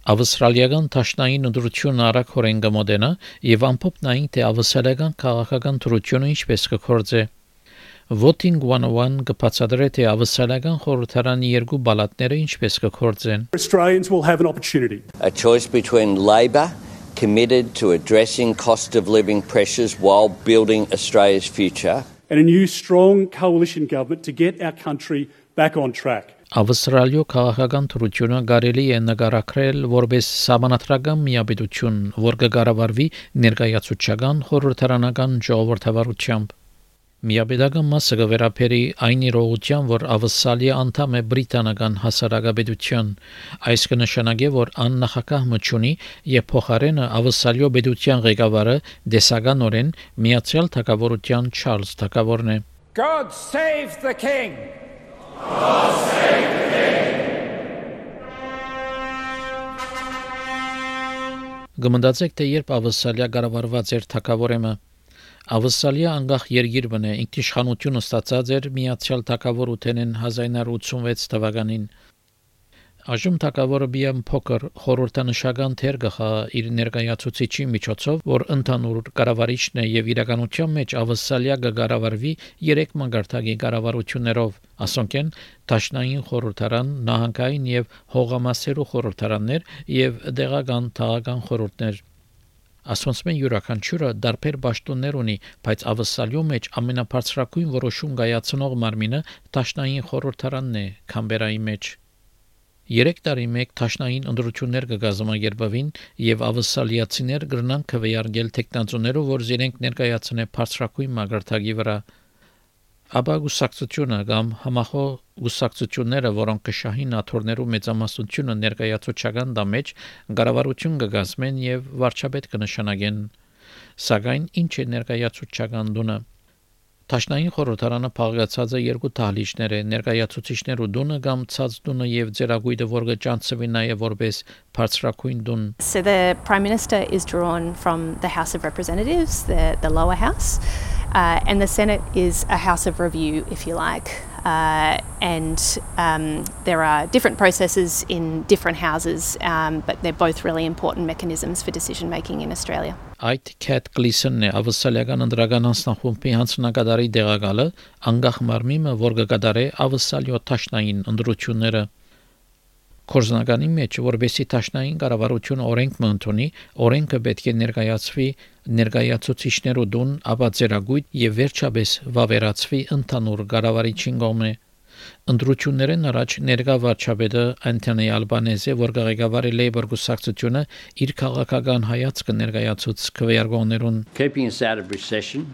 Ավստրալիական Տաշնային ընտրությունը արագ հորեն կմոտենա եւ ամփոփ նային թե ավստրալիական քաղաքական դրությունը ինչպես կկործե։ Voting 101 կբացատրի թե ավստրալիական խորհրդարանի երկու բալատները ինչպես կկործեն։ Australians will have an opportunity. A choice between Labor, committed to addressing cost of living pressures while building Australia's future, And a new strong coalition government to get our country back on track. Ավստրալիո քաղաքական դրությունը կարելի է նկարագրել որպես սահմանադրական միաբեդություն, որ կկառավարվի ներկայացուցչական խորհրդարանական ժողովրդավարությամբ։ Միաբեդական մասը կվերապերի այն իրողության, որ Ավստրալիա անդամ է բրիտանական հասարակապետության, այս կնշանակի, որ աննախագահ մտչունի եւ փոխարենը Ավստրալիո պետության ղեկավարը դեսականորեն Միացյալ Թագավորության Չարլզ Թագավորն է։ God save the king. Գմնդացեք, թե երբ Ավստրալիա կառավարված էր թագավորեմը, Ավստրալիա անկախ երկիր բնե ինքնիշխանությունը ստացած էր Միացյալ Թագավորութենեն 1986 թվականին։ Այժմ թագավորը բիամ փոքր խորհրդանշական թեր գխա իր ներկայացուցիչի միջոցով, որ ընդհանուր կառավարիչն է եւ իրականության մեջ Ավստրալիա կառավարվի 3 մագարտակի կառավարություններով, ասոնքեն Տաշնային խորհրդարան, նահանգային եւ հողամասերու խորհրդարաններ եւ դեղական թաղական խորհուրդներ։ Ասոնցմեն յուրաքանչյուրը դարբեր պաշտոններ ունի, բայց Ավստրալիո մեջ ամենաբարձրակույն որոշում կայացնող մարմինը Տաշնային խորհրդարանն է Կամբերայի մեջ։ 3 տարի մեկ Տաշնային ընտրություններ կգազմագերբվին եւ ավստրալիացիներ կգրնան քվեարկել տեխնացուներով, որ իրենք ներկայացնեն բարձրակույն մագարտակի վրա։ Ապա գուսակցությունը կամ համախոհ գուսակցությունները, որոնք կշահին աթոռներու մեծամասնությունը ներկայացուցչական դամեջ կառավարություն կգազմեն եւ վարչապետ կնշանակեն։ Սակայն ինչ է ներկայացուցչական դունը։ Տաշնային խորհրդարանը փաղկացած է երկու դահլիճներ է, ներկայացուցիչներու դունը կամ ցած դունը եւ ձերագույդը, որ կճանցվի նաեւ որպես բարձրակույն դուն։ So the Prime Minister is drawn from the House of Representatives, the lower house, and the Senate is a house of review, if you like. And there are different processes in different houses, but they're both really important mechanisms for decision making in Australia. Այդ Քեթ Գլիսոնն է ավստրալիական ընդրական անձնախումբի հանձնակատարի դեղակալը, անկախ մարմինը, որ կկատարե Ավստրալիո Տաշնային ընտրությունները։ Կորզնականի մեջ, որբեսի Տաշնային կառավարությունը օրենք մընդունի, օրենքը պետք է ներկայացվի ներկայացուցիչներու դուն, ապա ձերագույդ եւ վերջապես վավերացվի ընդհանուր կառավարիչին կողմէ։ Ընտրություններն առաջ ներկա վարչապետը Անթոնի Ալբանեզը, որ ղեկավարի Labour գուսակցությունը, իր քաղաքական հայացքը ներկայացուց քվեարկողներուն։ keeping us out of recession,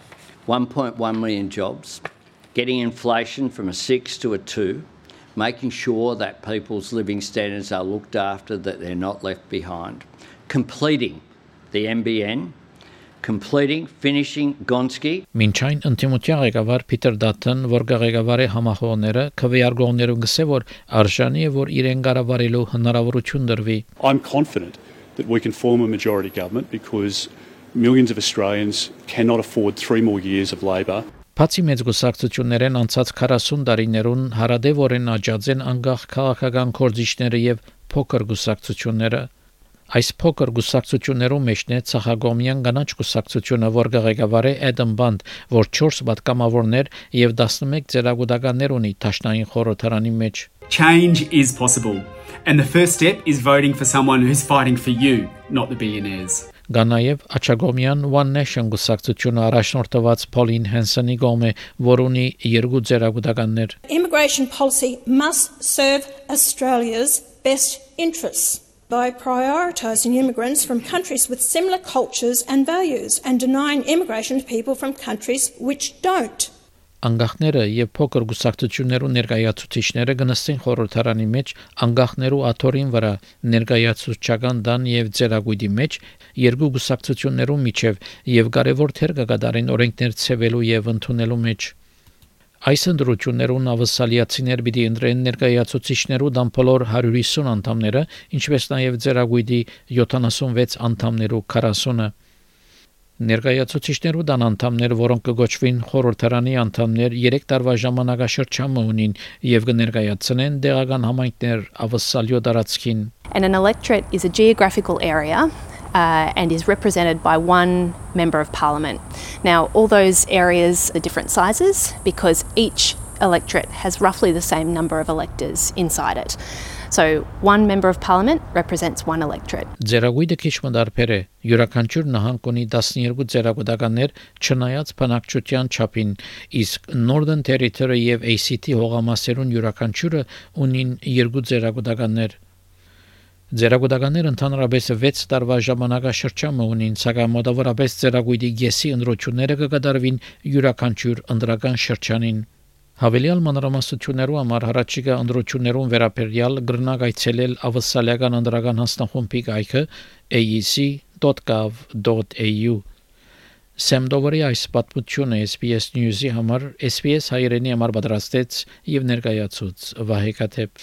1.1 million jobs, getting inflation from a 6 to a 2, making sure that people's living standards are looked after, that they're not left behind, completing the MBN, finishing Gonski. Մինչայն ընդդիմության ղեկավար Փիթեր Դաթն, որ ղեկավարի համախոհները, քվեարկողներուն գսե, որ արժանի է, որ իրեն կառավարելու հնարավորություն դրվի։ I'm confident that we can form a majority government because millions of Australians cannot afford 3 more years of Labor. Բացի մեծ գուսակցություններեն անցած 40 տարիներուն հարադեվորեն աճած են անկախ քաղաքական կորձիչները եւ փոքր գուսակցությունները։ Այս փոքր գուսակցություններու մեջն է ցախագոմյան կանաչ գուսակցությունը, որ ղեկավարի Էդեմ Բանդ, որ 4 պատգամավորներ եւ 11 ձերագուտականներ ունի Տաշնային խորհրդարանի մեջ։ Change is possible, and the first step is voting for someone who's fighting for you, not the billionaires. Գանաև Աչագոմյան One Nation գուսակցությունը առաջնորդված Pauline Hanson-ի կողմէ, որ ունի 2 ձերագուտականներ։ Immigration policy must serve Australia's best interests by prioritising immigrants from countries with similar cultures and values and denying immigration to people from countries which don't. Անկախները եւ փոքր գուսակցություններու ներկայացուցիչները կնստեն խորհրդարանի մեջ անկախներու աթորին վրա ներկայացուցչական դան եւ ձերագույդի մեջ 2 գուսակցություններու միջև եւ կարեւոր թեր կկատարեն օրենքներ ցևելու եւ ընդունելու մեջ։ Այս ընտրություններուն ավստրալիացիներ պիտի ընտրեն ներկայացուցիչներու դամ բոլոր 150 անդամները, ինչպես նաեւ ձերագույդի 76 անդամներու 40-ը։ Ներկայացուցիչներու դան անդամներ, որոնք կգոչվին խորհրդարանի անդամներ, 3 տարվա ժամանակաշրջան ունին եւ կներկայացնեն դեղական համայնքներ Ավստրալիո տարածքին։ And an electorate is a geographical area and is represented by one member of parliament. Now, all those areas are different sizes because each electorate has roughly the same number of electors inside it. So one member of parliament represents one electorate. Ձերագույդը քիչ մդարբեր է։ Յուրաքանչյուր նահանգ ունի 12 ձերագուտականներ չնայած բնակչության չափին, իսկ Northern Territory եւ ACT հողամասերուն յուրաքանչյուրը ունին 2 ձերագուտականներ։ Ձերագուտականները ընդհանրապես 6 տարվա ժամանակաշրջան ունին, սակայն մոտավորապես ձերագույդի գեսի ընտրությունները կկատարվին յուրաքանչյուր ընտրական շրջանին։ Հավելյալ մանրամասնություններու համար հրաչիկա ընտրություններուն վերաբերյալ գրնակ այցելել ավսալիական ընտրական հանձնախումբի կայքը aec.gov.au Սեմդովերի այս պատմությունը SBS News-ի համար SBS հայերենի համար պատրաստեց եւ ներկայացուց Վահե Կաթեփ